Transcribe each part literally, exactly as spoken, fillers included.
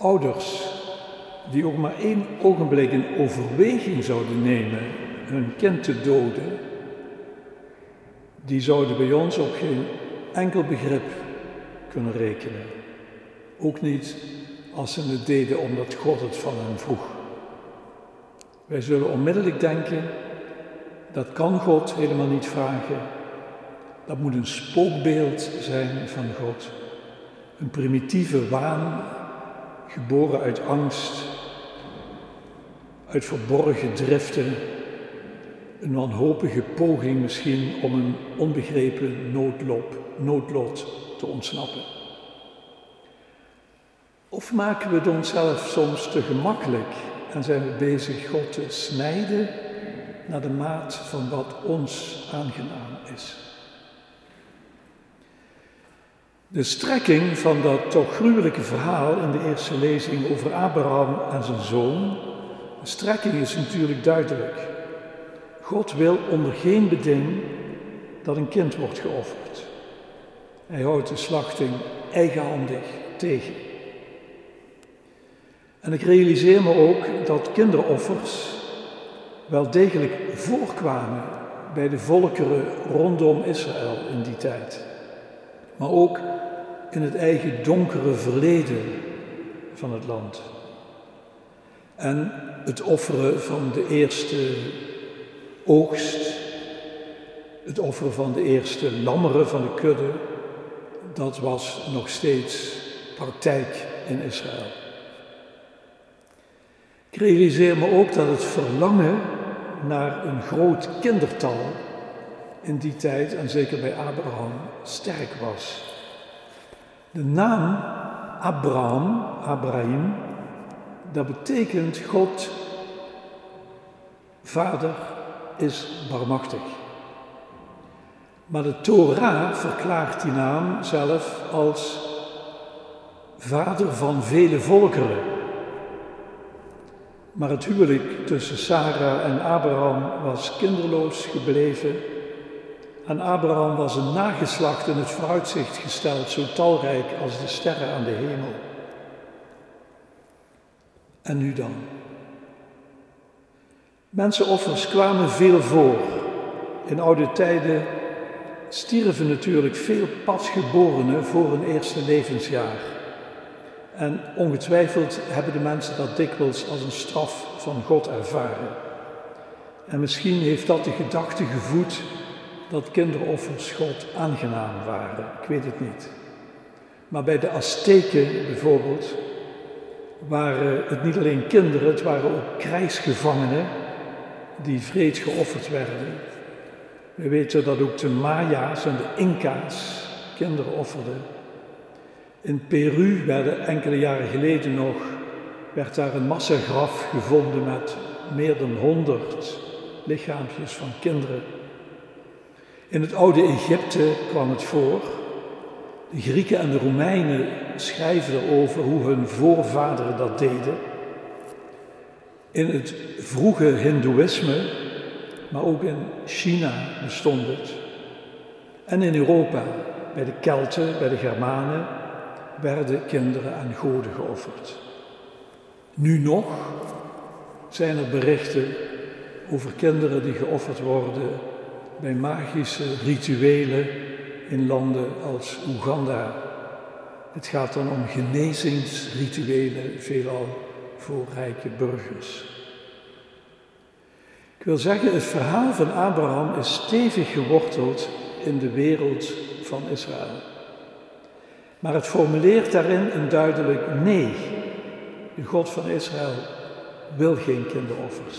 Ouders die ook maar één ogenblik in overweging zouden nemen hun kind te doden, die zouden bij ons op geen enkel begrip kunnen rekenen. Ook niet als ze het deden omdat God het van hen vroeg. Wij zullen onmiddellijk denken, dat kan God helemaal niet vragen. Dat moet een spookbeeld zijn van God. Een primitieve waan, geboren uit angst, uit verborgen driften, een wanhopige poging misschien om een onbegrepen noodlop, noodlot te ontsnappen. Of maken we het onszelf soms te gemakkelijk en zijn we bezig God te snijden naar de maat van wat ons aangenaam is? De strekking van dat toch gruwelijke verhaal in de eerste lezing over Abraham en zijn zoon, de strekking is natuurlijk duidelijk. God wil onder geen beding dat een kind wordt geofferd. Hij houdt de slachting eigenhandig tegen. En ik realiseer me ook dat kinderoffers wel degelijk voorkwamen bij de volkeren rondom Israël in die tijd. Maar ook in het eigen donkere verleden van het land. En het offeren van de eerste oogst, het offeren van de eerste lammeren van de kudde, dat was nog steeds praktijk in Israël. Ik realiseer me ook dat het verlangen naar een groot kindertal in die tijd, en zeker bij Abraham, sterk was. De naam Abraham, Abraham, dat betekent God, Vader, is barmachtig. Maar de Torah verklaart die naam zelf als vader van vele volkeren. Maar het huwelijk tussen Sarah en Abraham was kinderloos gebleven. Aan Abraham was een nageslacht in het vooruitzicht gesteld, zo talrijk als de sterren aan de hemel. En nu dan? Mensenoffers kwamen veel voor. In oude tijden stierven natuurlijk veel pasgeborenen voor hun eerste levensjaar. En ongetwijfeld hebben de mensen dat dikwijls als een straf van God ervaren. En misschien heeft dat de gedachte gevoed dat kinderoffers God aangenaam waren. Ik weet het niet. Maar bij de Azteken bijvoorbeeld waren het niet alleen kinderen, het waren ook krijgsgevangenen die wreed geofferd werden. We weten dat ook de Maya's en de Inca's kinderen offerden. In Peru werden enkele jaren geleden nog, werd daar een massagraf gevonden met meer dan honderd lichaampjes van kinderen. In het oude Egypte kwam het voor. De Grieken en de Romeinen schrijven erover hoe hun voorvaderen dat deden. In het vroege Hindoeïsme, maar ook in China bestond het. En in Europa, bij de Kelten, bij de Germanen, werden kinderen aan goden geofferd. Nu nog zijn er berichten over kinderen die geofferd worden bij magische rituelen in landen als Oeganda. Het gaat dan om genezingsrituelen, veelal voor rijke burgers. Ik wil zeggen, het verhaal van Abraham is stevig geworteld in de wereld van Israël. Maar het formuleert daarin een duidelijk nee. De God van Israël wil geen kinderoffers.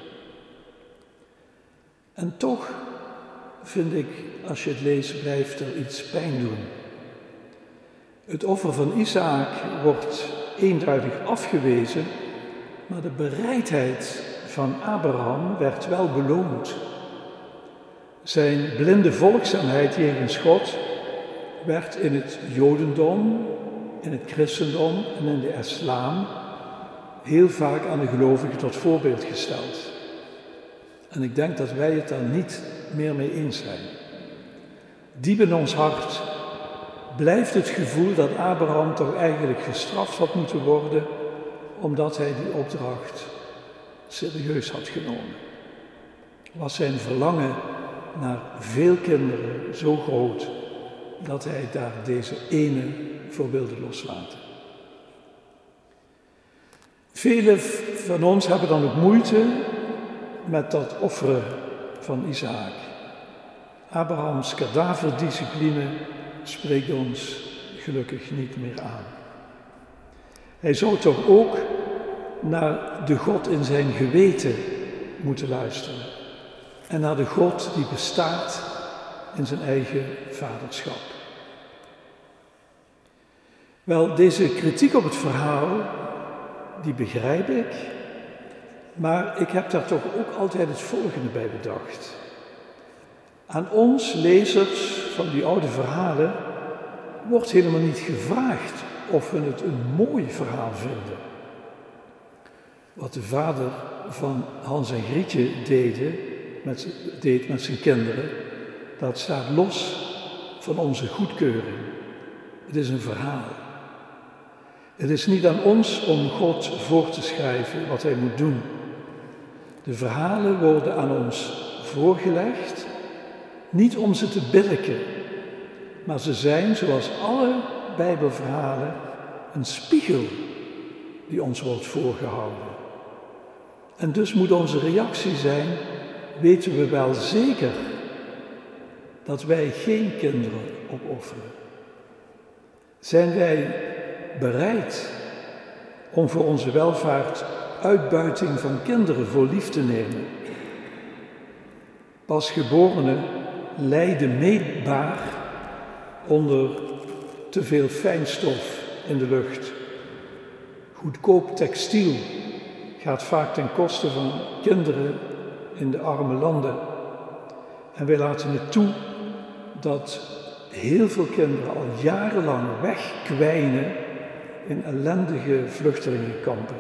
En toch vind ik, als je het leest, blijft er iets pijn doen. Het offer van Isaac wordt eenduidig afgewezen, maar de bereidheid van Abraham werd wel beloond. Zijn blinde volgzaamheid jegens God werd in het Jodendom, in het christendom en in de islam heel vaak aan de gelovigen tot voorbeeld gesteld. En ik denk dat wij het daar niet meer mee eens zijn. Diep in ons hart blijft het gevoel dat Abraham toch eigenlijk gestraft had moeten worden, omdat hij die opdracht serieus had genomen. Was zijn verlangen naar veel kinderen zo groot dat hij daar deze ene voor wilde loslaten. Velen van ons hebben dan ook moeite met dat offeren van Isaac. Abrahams kadaverdiscipline spreekt ons gelukkig niet meer aan. Hij zou toch ook naar de God in zijn geweten moeten luisteren. En naar de God die bestaat in zijn eigen vaderschap. Wel, deze kritiek op het verhaal, die begrijp ik. Maar ik heb daar toch ook altijd het volgende bij bedacht. Aan ons, lezers van die oude verhalen, wordt helemaal niet gevraagd of we het een mooi verhaal vinden. Wat de vader van Hans en Grietje deden, met, deed met zijn kinderen, dat staat los van onze goedkeuring. Het is een verhaal. Het is niet aan ons om God voor te schrijven wat hij moet doen. De verhalen worden aan ons voorgelegd, niet om ze te billijken, maar ze zijn, zoals alle Bijbelverhalen, een spiegel die ons wordt voorgehouden. En dus moet onze reactie zijn, weten we wel zeker dat wij geen kinderen opofferen? Zijn wij bereid om voor onze welvaart uitbuiting van kinderen voor lief te nemen? Pasgeborenen lijden meetbaar onder te veel fijnstof in de lucht. Goedkoop textiel gaat vaak ten koste van kinderen in de arme landen. En wij laten het toe dat heel veel kinderen al jarenlang wegkwijnen in ellendige vluchtelingenkampen.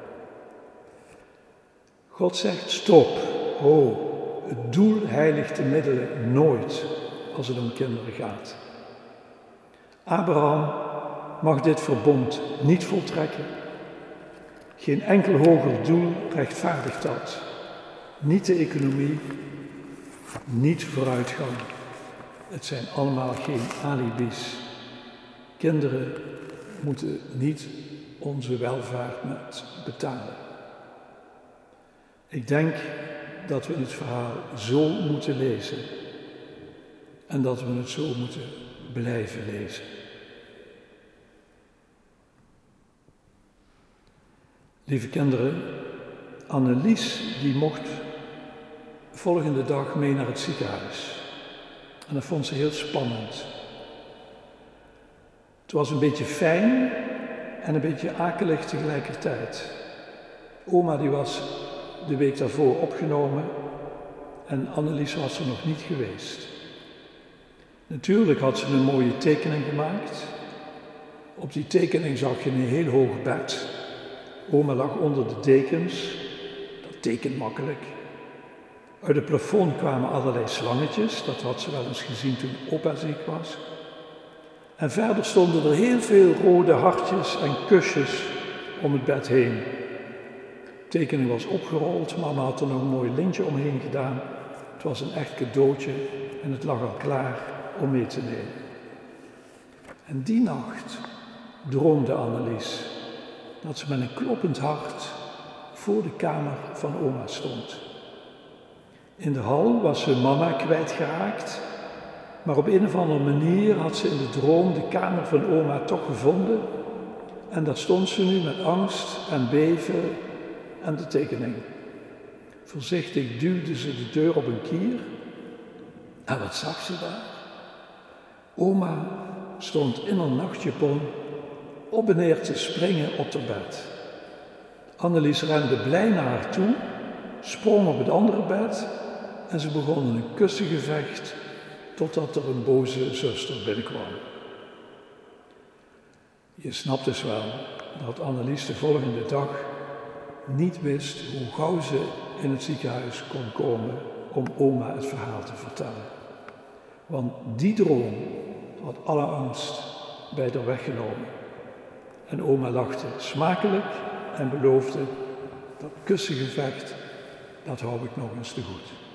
God zegt stop, ho, het doel heiligt de middelen nooit als het om kinderen gaat. Abraham mag dit verbond niet voltrekken. Geen enkel hoger doel rechtvaardigt dat. Niet de economie, niet vooruitgang. Het zijn allemaal geen alibis. Kinderen moeten niet onze welvaart met betalen. Ik denk dat we het verhaal zo moeten lezen en dat we het zo moeten blijven lezen. Lieve kinderen, Annelies die mocht volgende dag mee naar het ziekenhuis. En dat vond ze heel spannend. Het was een beetje fijn en een beetje akelig tegelijkertijd. Oma die was de week daarvoor opgenomen en Annelies was er nog niet geweest. Natuurlijk had ze een mooie tekening gemaakt. Op die tekening zag je een heel hoog bed. Oma lag onder de dekens. Dat tekent makkelijk. Uit het plafond kwamen allerlei slangetjes. Dat had ze wel eens gezien toen opa ziek was. En verder stonden er heel veel rode hartjes en kusjes om het bed heen. De tekening was opgerold, mama had er nog een mooi lintje omheen gedaan. Het was een echt cadeautje en het lag al klaar om mee te nemen. En die nacht droomde Annelies dat ze met een kloppend hart voor de kamer van oma stond. In de hal was ze mama kwijtgeraakt, maar op een of andere manier had ze in de droom de kamer van oma toch gevonden. En daar stond ze nu met angst en beven en de tekening. Voorzichtig duwde ze de deur op een kier. En wat zag ze daar? Oma stond in haar nachtjapon op en neer te springen op haar bed. Annelies rende blij naar haar toe, sprong op het andere bed en ze begonnen een kussengevecht totdat er een boze zuster binnenkwam. Je snapt dus wel dat Annelies de volgende dag niet wist hoe gauw ze in het ziekenhuis kon komen om oma het verhaal te vertellen. Want die droom had alle angst bij haar weggenomen. En oma lachte smakelijk en beloofde, dat kussengevecht, dat hou ik nog eens te goed.